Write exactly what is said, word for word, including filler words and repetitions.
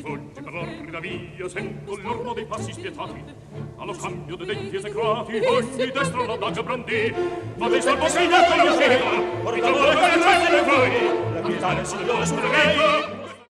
sfugge per l'orrida via, sento l'ormo dei passi spietati, allo scambio dei denti esecrati, ogni destro la daga brandì, ma dei salvo segno conosceva, ritrovo le cose di voi, la pietà del signore sul remedio,